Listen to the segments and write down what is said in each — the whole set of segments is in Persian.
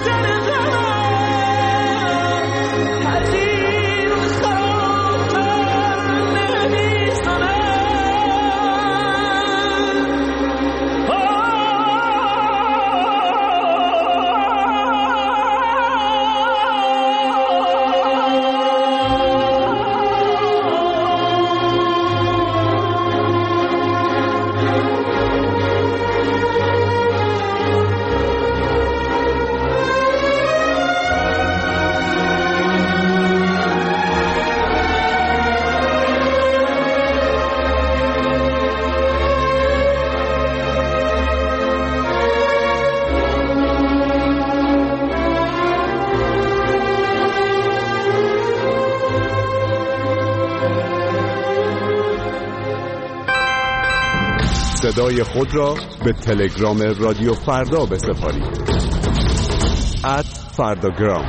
صدای خود را به تلگرام رادیو فردا بسپارید. @فرداگرام.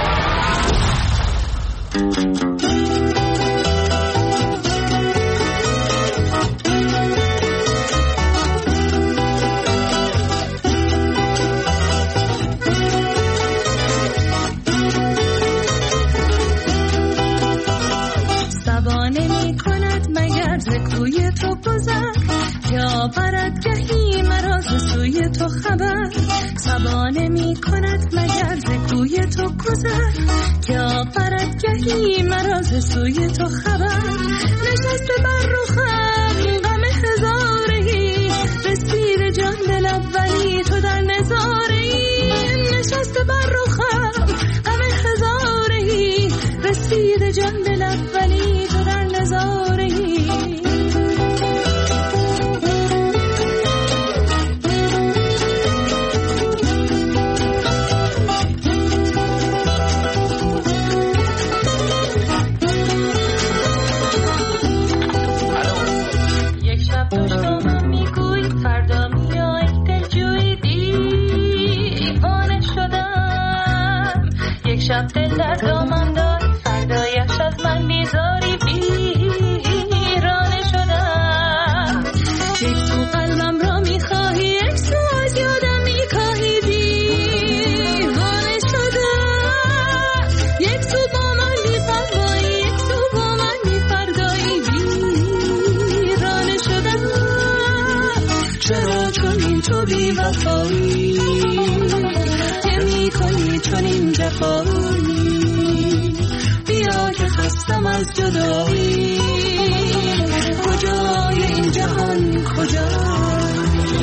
سبانه می کند مگر ز کوی تو گذر، یا برد گهی مرا ز سوی تو خبر. سبانه می کند مگر ز کوی تو گذر، یا برد گهی مرا ز سوی تو خبر. نشسته بر رخم غم هزارهی، رسید جان دل اولی تو در نظارهی. نشسته بر رخم غم هزارهی، رسید جان دل اولی تو در نظارهی. شب دل در دامن داری، فردایش از من بیزاری، بیرانه شدم. یک سو قلبم را میخواهی، یک سو از یادم میکاهی، دیوانه شدم. یک سو با من میفرمایی، یک سو با من میفرگایی، ویرانه شدم. چرا چنین تو بی وفایی کنی چنین جفایی؟ بیا که خستم از جدایی، کجای این جهان کجای؟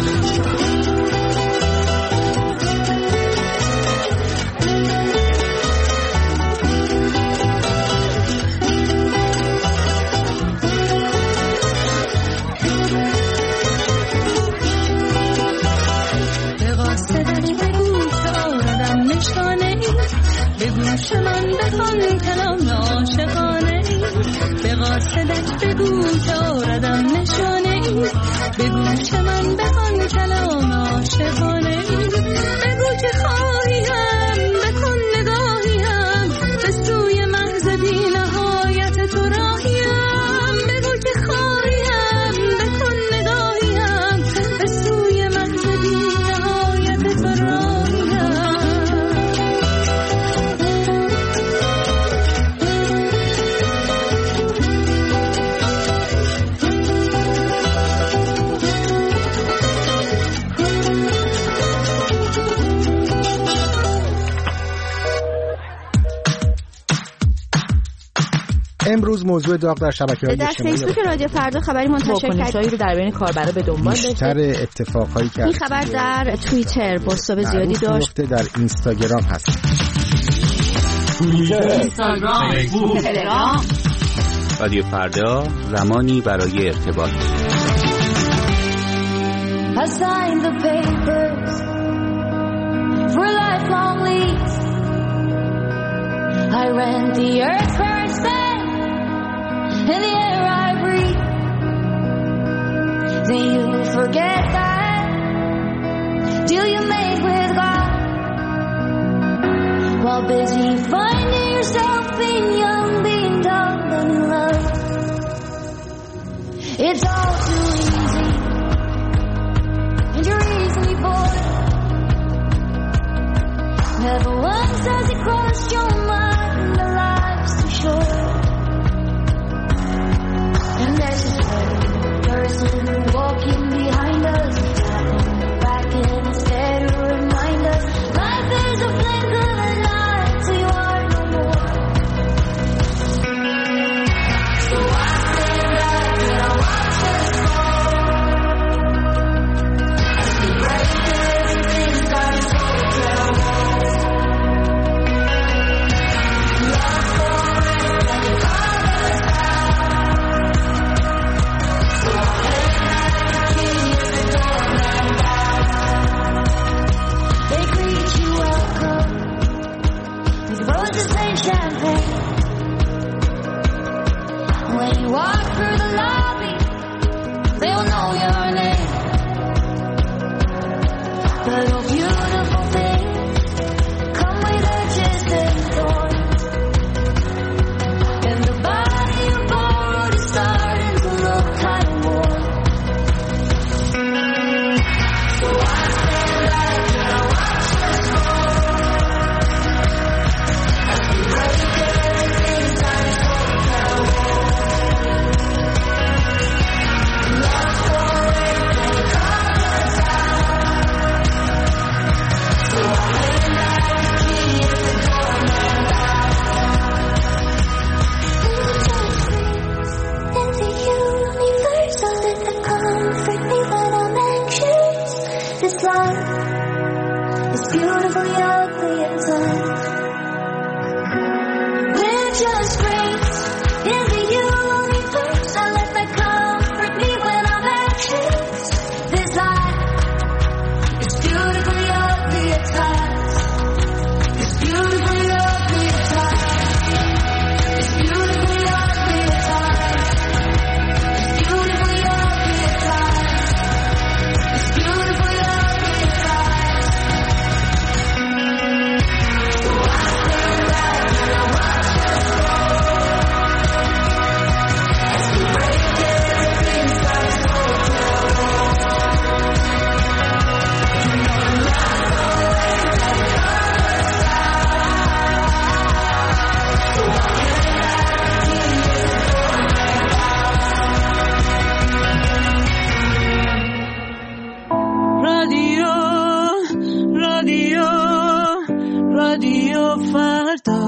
به گوش من بخوان کلام عاشقانه ای، به قاصدت بگو که آردم نشانه ای. به گوش من بخوان کلام عاشقانه ای، بگو که خواهیم بکن نگاهیم، به سوی محض بی نهایت تو راهیم. بگو که خواهیم بکن نگاهیم، به سوی محض بی نهایت تو راهیم. امروز موضوع داغ در شبکه‌های اجتماعی در فیسبوک رادیو فردا خبری منتشر کرد رو درباره کاربرا به دنبال داشت. بیشتر اتفاقایی که این خبر در توییتر بازتاب زیادی داشت، در اینستاگرام هست. اینستاگرام، فیسبوک، تلگرام. رادیو فردا، زمانی برای ارتباط. I signed the papers for lifelong lease. I rent the earth for its sand and the air I breathe. Then you forget that deal you made with God, while busy finding yourself being young, being dumb and in love. It's all too easy and you're easily bored. Never once has it crossed your mind that life's too short. And there's this person walking behind us, tapping back in instead to remind us life is a blink of an eye till you are no more. So I stand back and I watch us fall. As we break everything starting to tell walls. Love forever like a father's house. So I let the key at the door and they greet you welcome with roses and champagne. When you walk through the lobby, they'll know your name. But oh beautiful thing, come with edges and thorns. And the body you borrowed is starting to look kind of warm. So I stand back and I watch us fall. As we break everything starting to tell walls. Love forever like a father's house. So I lay down the key at the door and into your universe, I'll let that comfort me when I'm anxious. This life is beautifully ugly at times. We're just friends in the universe, I'll let that comfort me when I'm anxious. This life is beautifully ugly at times. It's beautifully ugly at times. It's beautifully ugly at times. It's beautifully ugly at times. It's beautifully ugly at times. So I stand back and I watch us fall. As we break everything starts to tell walls. You know love forever like a father's house. So I lay down the key at the door and رادیو فردا.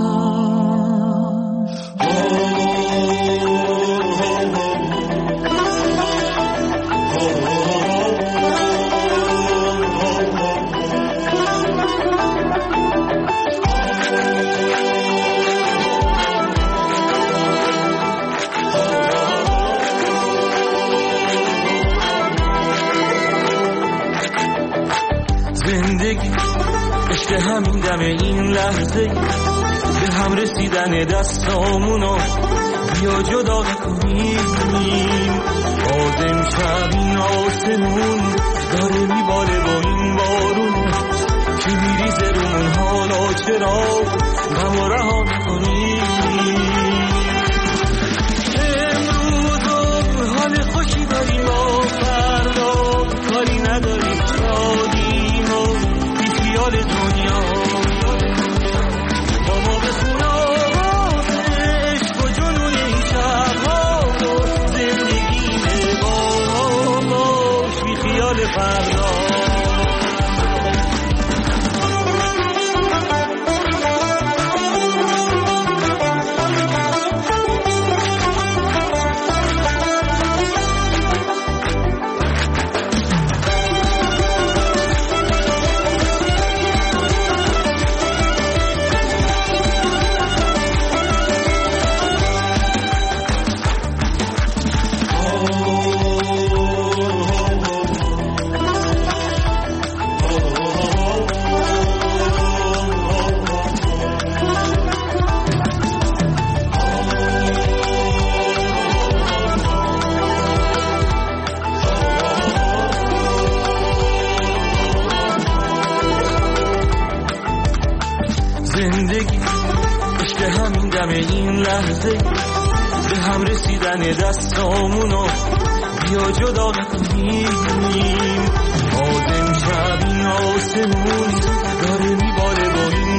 زندگی عشق همین دم این لحظه، به هم رسیدن دستامونو بیا جدا نکنیم. باز امشب این آسمون داره میباره با این بارون که میریزه رومون، حالا چرا غم و رها میکنیم. امروز حال خوشی داریم و فردا کاری نداریم، شادیم و بی خیال دنیا. با ما بخون آواز عشق و جنون این شبها و زندگی باش بی خیال فردا. دم این لحظه به هم رسیدن دستامونو بیا جدا نکنیم. باز امشب این آسمون داره میباره با این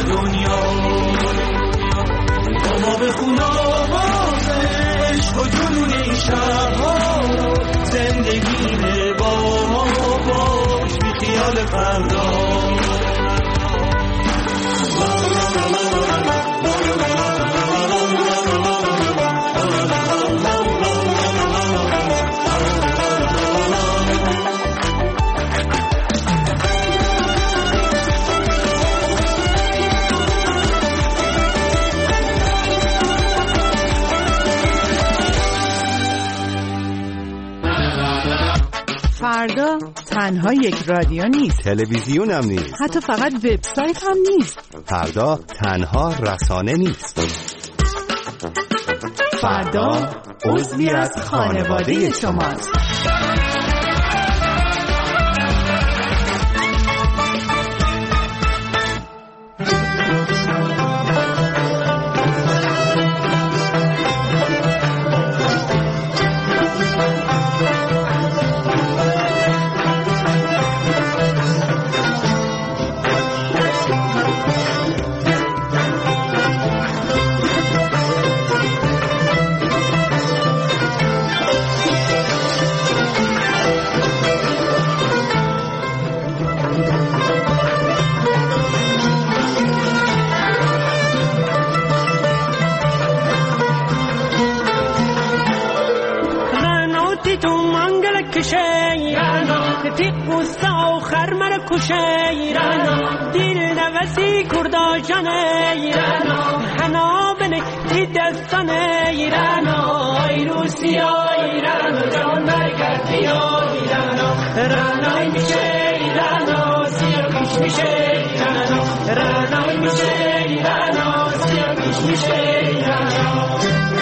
دنیا. ما به خون آوازش و جنون این شهرها زندگی با ما باش بی خیال فردا. فردا تنها یک رادیو نیست، تلویزیون هم نیست، حتی فقط وبسایت هم نیست. فردا تنها رسانه نیست. فردا عضوی از خانواده شماست. دل نوسی کردا جانه ایرانا حنا بنه تی دستانه ایرانا ای روسیا ایرانا جان برگردی ایرانا رانای میشه ایرانا سیا پیش میشه ایرانا رانای میشه ایرانا سیا پیش میشه ایرانا.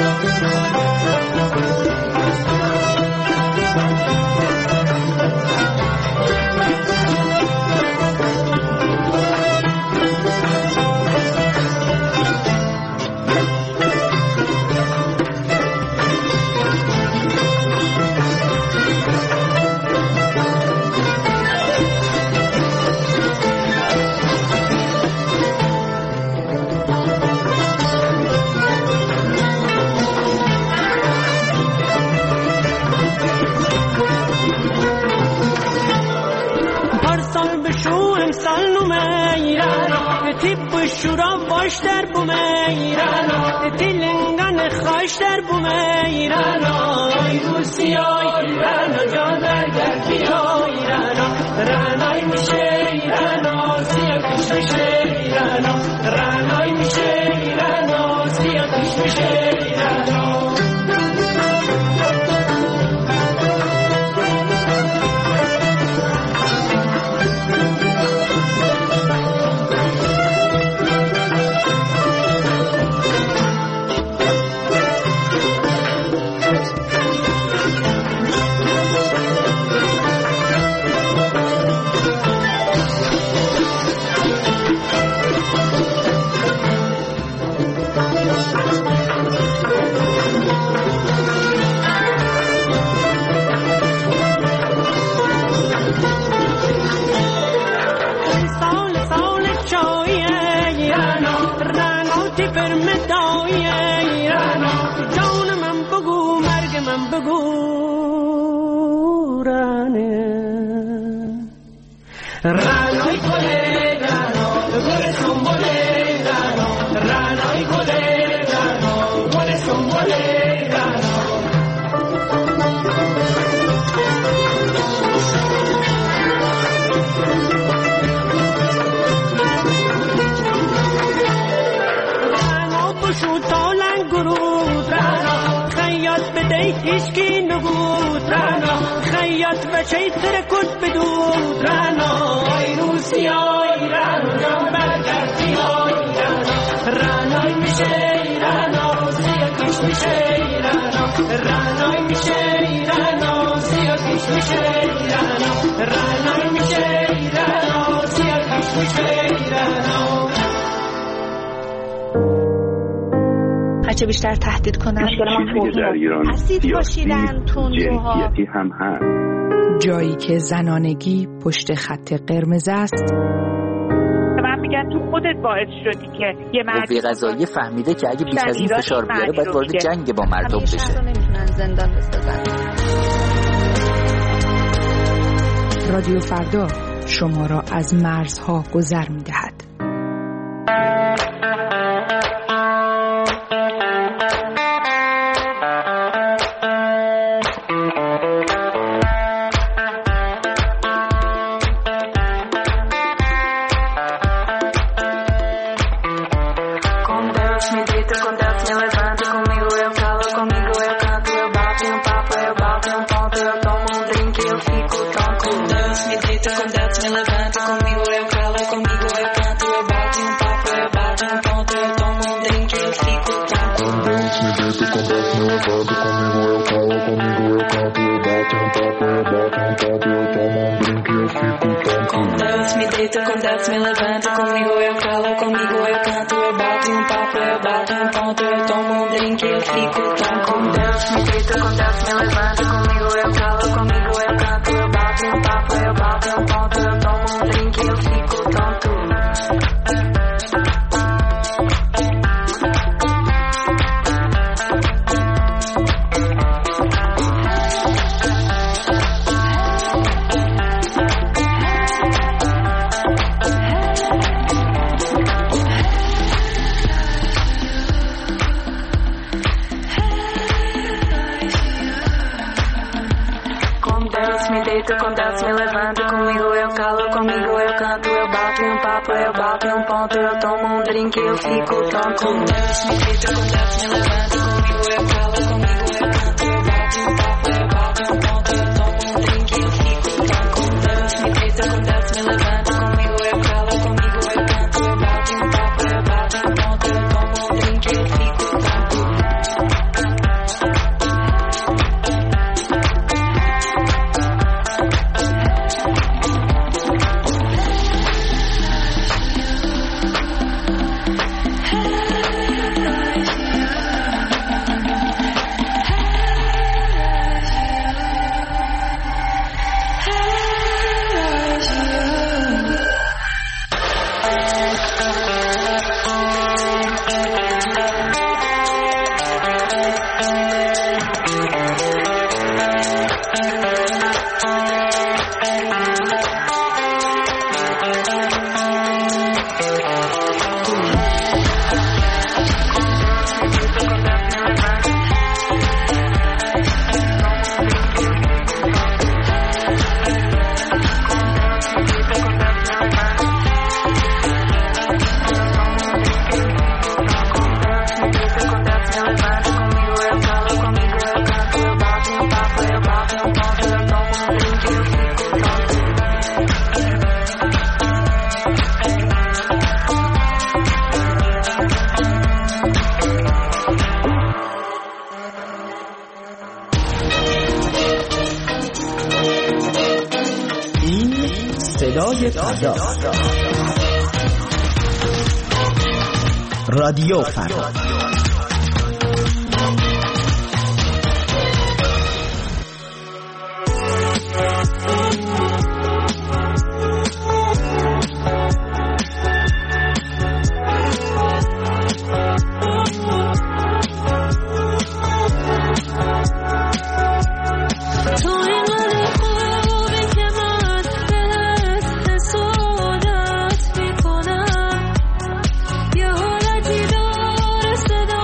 شورا باش در بومیرانا تلنگان خاش در بومیرانا ای روسیا ایرانا جان برگردی ایرانا رانای میشه ایرانا سیا پیش میشه ایرانا رانای میشه ایرانا سیا پیش میشه ایرانا. رانای گله رانو گل سنبله رانو رانای گله رانو گل سنبله رانو. رانو بشو تالن گرود رانو خیاط بده هیچکی نگود رانو خیاط بچه ترکت بدود رانو ای روسیا ایرانو جان برگردی ایرانو رانای میشه ایرانو سیا پیش میشه ایرانو رانای میشه ایرانو سیا پیش میشه ایرانو رانای میشه ایرانو سیا پیش میشه ایرانو. هرچه بیشتر تهدید کنن اسید پاشیدن تندروها هم هست. جایی که زنانگی پشت خط قرمز است. من میگن تو خودت باعث شدی که یه قوه قضاییه فهمیده که اگه بیش از این فشار بیاره باید وارد جنگ با مردم بشه. شهر رو نمیتونن زندان بسازن. رادیو فردا شما را از مرزها گذر می‌دهد. Me levanta comigo, eu calo, comigo eu canto, eu bato papo, eu bato ponto, eu tomo drink, eu fico tão com Deus. Me deita com Deus, me levanta comigo, eu calo, comigo eu canto, eu bato papo, eu bato ponto, eu tomo drink, eu fico tonto. Com Deus me levanta comigo, eu calo, comigo eu canto, eu bato papo, eu bato ponto, eu tomo drink, eu fico tonto. Com Deus me deita, com Deus me levanta comigo, eu calo, comigo eu canto, eu bato papo, eu bato ponto, eu tomo drink, eu fico tonto. Com Deus me deita, com Deus me levanta comigo, eu calo, comigo eu canto, eu bato papo, eu bato ponto, eu tomo drink, eu fico tonto. رادیو فردا. صدا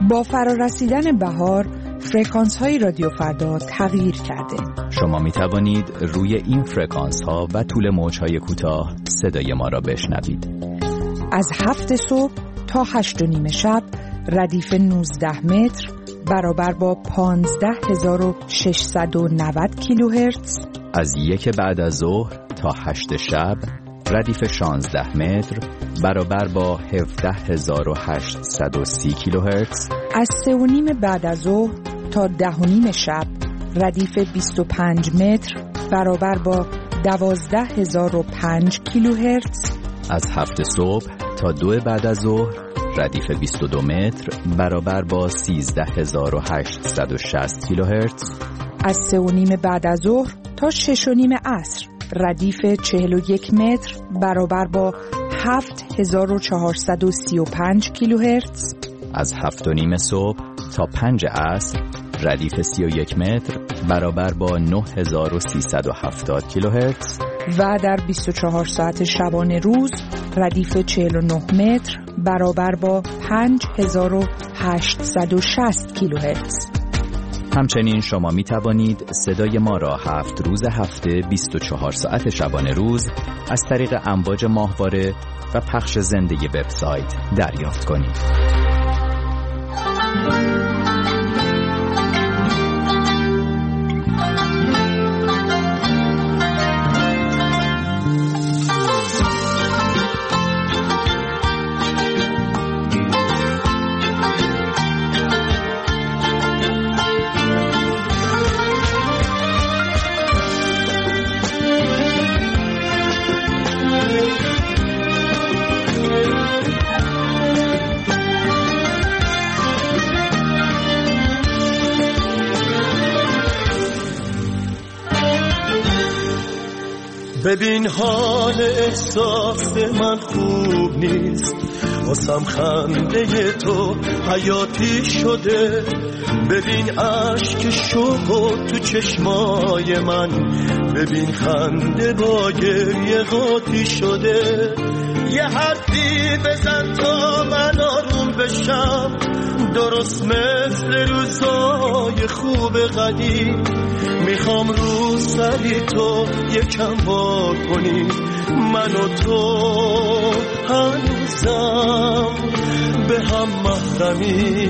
با فرارسیدن بهار فرکانس های رادیو فردا تغییر کرده. شما می توانید روی این فرکانس ها و طول موج های کوتاه صدای ما را بشنوید. از 7 صبح تا 8:30 شب ردیف 19 متر برابر با 15690 کیلوهرتز. از 1 بعد از ظهر تا 8 شب ردیف 16 متر برابر با 17830 کیلوهرتز. از 3:30 بعد از ظهر تا 10:30 شب ردیف 25 متر برابر با 12005 کیلوهرتز. از 7 صبح تا 2 بعد از ظهر ردیف 22 متر برابر با 13860 کیلوهرتز. از 3:30 بعد از ظهر تا 6:30 عصر ردیف 41 متر برابر با 7435 کیلوهرتز. از 7:30 صبح تا 5 عصر ردیف 31 متر برابر با 9370 کیلوهرتز. و در 24 ساعت شبانه روز ردیف 49 متر برابر با 5860 کیلوهرتز. همچنین شما می توانید صدای ما را 7 روز هفته 24 ساعت شبانه روز از طریق امواج ماهواره و پخش زنده وبسایت دریافت کنید. ببین حال احساس من خوب نیست، واسم خنده تو حیاتی شده. ببین عشق شوق تو چشمای من، ببین خنده با گریه قاطی شده. یه حرفی بزن تا من آروم بشم، درست مثل روزای خوب قدیم. میخوام رو سری تو یکم وا کنی، من و تو هنوزم به هم محرمی.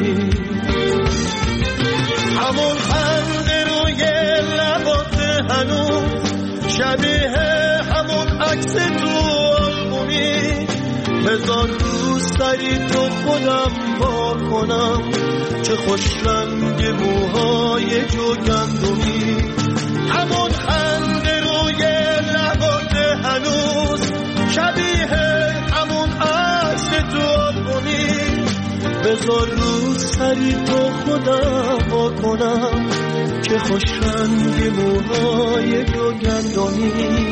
همون خنده روی لبات هنوز شبیه همون عکس تو آلبومی. بذار رو سری تو خودم وا کنم، چه خوش رنگ موهای جوگندمی. همون خنده روی لبات هنوز شبیه همون عکس تو آلبومی. بذار رو سری تو خودم وا کنم، چه خوش رنگ موهای جوگندمی.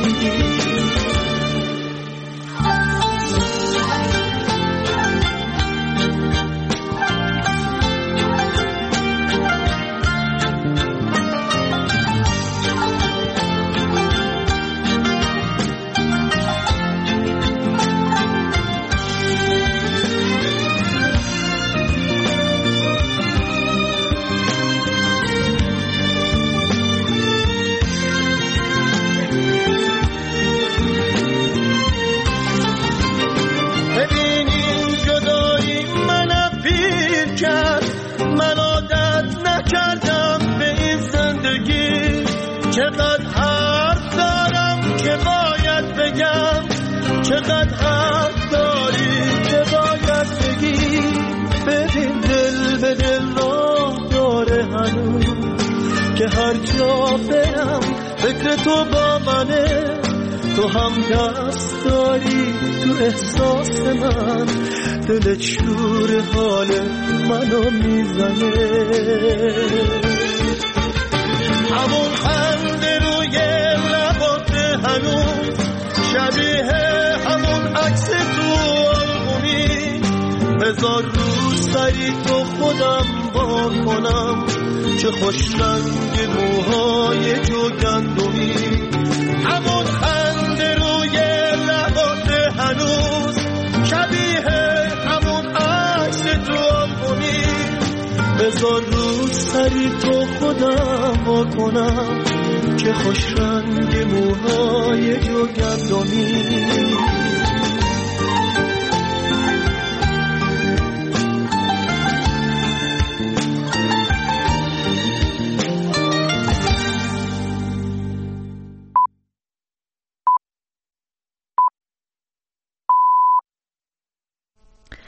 چقدر حرف دارم که باید بگم، چقدر حرف داری که باید بگی. ببین دل به دل راه داره هنوز، که هر جا برم فکر تو با منه. تو هم دست داری تو احساس من، دل شور حال منو میزنه. همون خنده روی لبات هنوز شبیه همون عکس تو آلبومی. بذار رو سری تو خودم وا کنم، چه خوش رنگ موهای جوگندمی. همون خنده روی لبات هنوز شبیه همون عکس تو آلبومی. بذار رو سری تو خودم وا کنم که خوش رنگ موهای جوگردانی